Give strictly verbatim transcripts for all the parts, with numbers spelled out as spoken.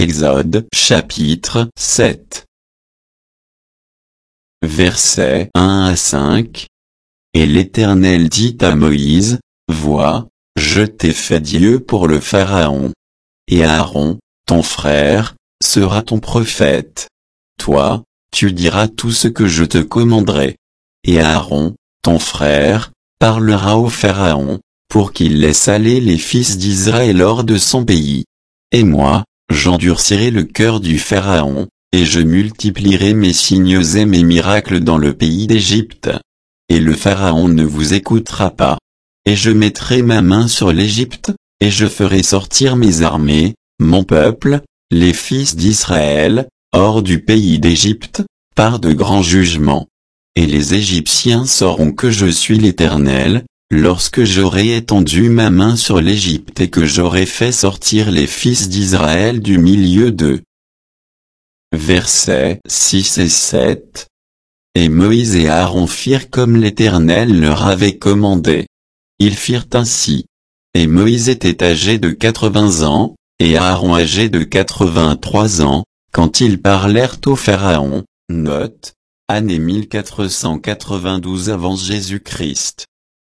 Exode chapitre sept. Versets un à cinq. Et l'Éternel dit à Moïse, vois, je t'ai fait Dieu pour le Pharaon. Et Aaron, ton frère, sera ton prophète. Toi, tu diras tout ce que je te commanderai. Et Aaron, ton frère, parlera au Pharaon, pour qu'il laisse aller les fils d'Israël hors de son pays. Et moi, j'endurcirai le cœur du Pharaon, et je multiplierai mes signes et mes miracles dans le pays d'Égypte. Et le Pharaon ne vous écoutera pas. Et je mettrai ma main sur l'Égypte, et je ferai sortir mes armées, mon peuple, les fils d'Israël, hors du pays d'Égypte, par de grands jugements. Et les Égyptiens sauront que je suis l'Éternel, lorsque j'aurai étendu ma main sur l'Égypte et que j'aurai fait sortir les fils d'Israël du milieu d'eux. Versets six et sept. Et Moïse et Aaron firent comme l'Éternel leur avait commandé. Ils firent ainsi. Et Moïse était âgé de quatre-vingts ans, et Aaron âgé de quatre-vingt-trois ans, quand ils parlèrent au Pharaon. Note, année mille quatre cent quatre-vingt-douze avant Jésus-Christ.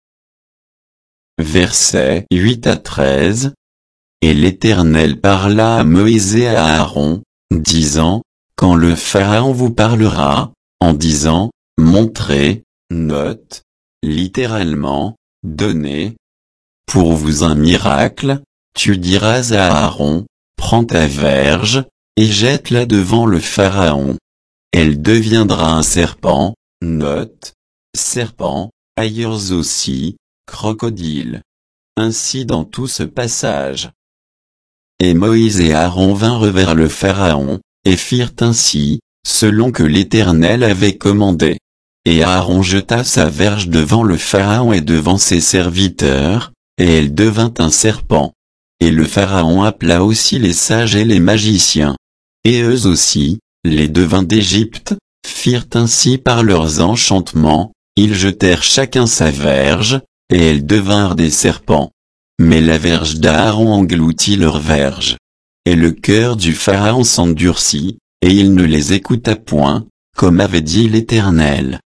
Versets huit à treize. Et l'Éternel parla à Moïse et à Aaron, disant, quand le Pharaon vous parlera, en disant, montrez, note, littéralement, donnez, pour vous un miracle, tu diras à Aaron, prends ta verge, et jette-la devant le Pharaon. Elle deviendra un serpent, note, serpent, ailleurs aussi, crocodile. Ainsi dans tout ce passage. Et Moïse et Aaron vinrent vers le Pharaon, et firent ainsi, selon que l'Éternel avait commandé. Et Aaron jeta sa verge devant le Pharaon et devant ses serviteurs, et elle devint un serpent. Et le Pharaon appela aussi les sages et les magiciens. Et eux aussi, les devins d'Égypte, firent ainsi par leurs enchantements, ils jetèrent chacun sa verge, et elles devinrent des serpents. Mais la verge d'Aaron engloutit leur verge. Et le cœur du Pharaon s'endurcit, et il ne les écouta point, comme avait dit l'Éternel.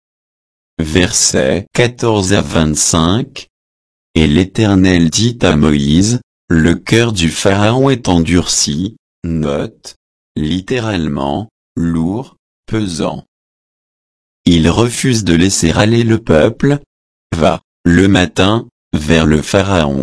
Versets quatorze à vingt-cinq. Et l'Éternel dit à Moïse, le cœur du Pharaon est endurci, note, littéralement, lourd, pesant. Il refuse de laisser aller le peuple. Va, le matin, vers le Pharaon.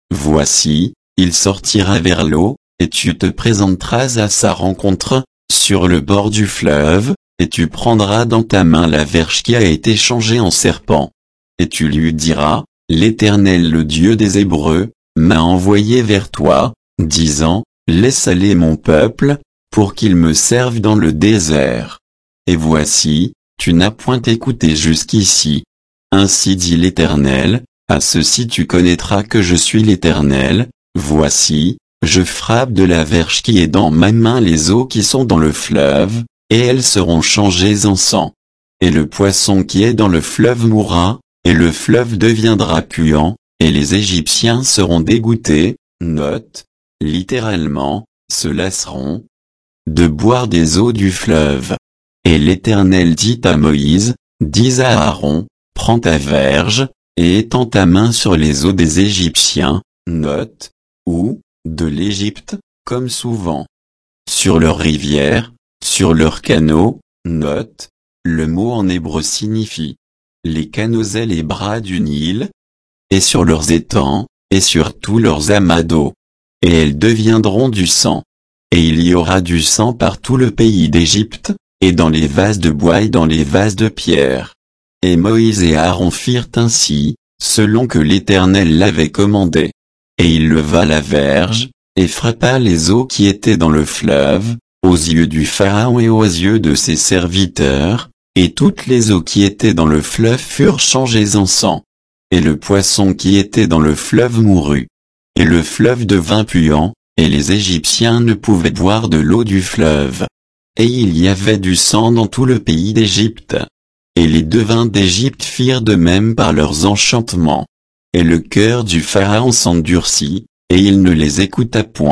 Voici, il sortira vers l'eau, et tu te présenteras à sa rencontre, sur le bord du fleuve, et tu prendras dans ta main la verge qui a été changée en serpent. Et tu lui diras, l'Éternel le Dieu des Hébreux, m'a envoyé vers toi, disant, laisse aller mon peuple, pour qu'il me serve dans le désert. Et voici, tu n'as point écouté jusqu'ici. Ainsi dit l'Éternel, à ceci tu connaîtras que je suis l'Éternel, voici, je frappe de la verge qui est dans ma main les eaux qui sont dans le fleuve, et elles seront changées en sang. Et le poisson qui est dans le fleuve mourra, et le fleuve deviendra puant, et les Égyptiens seront dégoûtés, note, littéralement, se lasseront, de boire des eaux du fleuve. Et l'Éternel dit à Moïse, dis à Aaron, prends ta verge, et étends ta main sur les eaux des Égyptiens, note, ou, de l'Égypte, comme souvent. Sur leurs rivières, sur leurs canaux, note, le mot en hébreu signifie les canaux et les bras du Nil, et sur leurs étangs, et sur tous leurs amas d'eau. Et elles deviendront du sang. Et il y aura du sang par tout le pays d'Égypte, et dans les vases de bois et dans les vases de pierre. Et Moïse et Aaron firent ainsi, selon que l'Éternel l'avait commandé. Et il leva la verge, et frappa les eaux qui étaient dans le fleuve, aux yeux du Pharaon et aux yeux de ses serviteurs, et toutes les eaux qui étaient dans le fleuve furent changées en sang. Et le poisson qui était dans le fleuve mourut. Et le fleuve devint puant, et les Égyptiens ne pouvaient boire de l'eau du fleuve. Et il y avait du sang dans tout le pays d'Égypte. Et les devins d'Égypte firent de même par leurs enchantements. Et le cœur du Pharaon s'endurcit, et il ne les écouta point,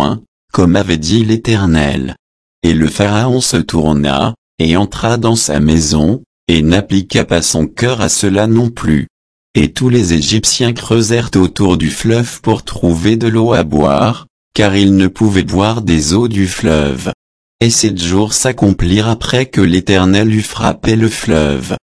comme avait dit l'Éternel. Et le Pharaon se tourna, et entra dans sa maison, et n'appliqua pas son cœur à cela non plus. Et tous les Égyptiens creusèrent autour du fleuve pour trouver de l'eau à boire, car ils ne pouvaient boire des eaux du fleuve. Et sept jours s'accomplirent après que l'Éternel eut frappé le fleuve.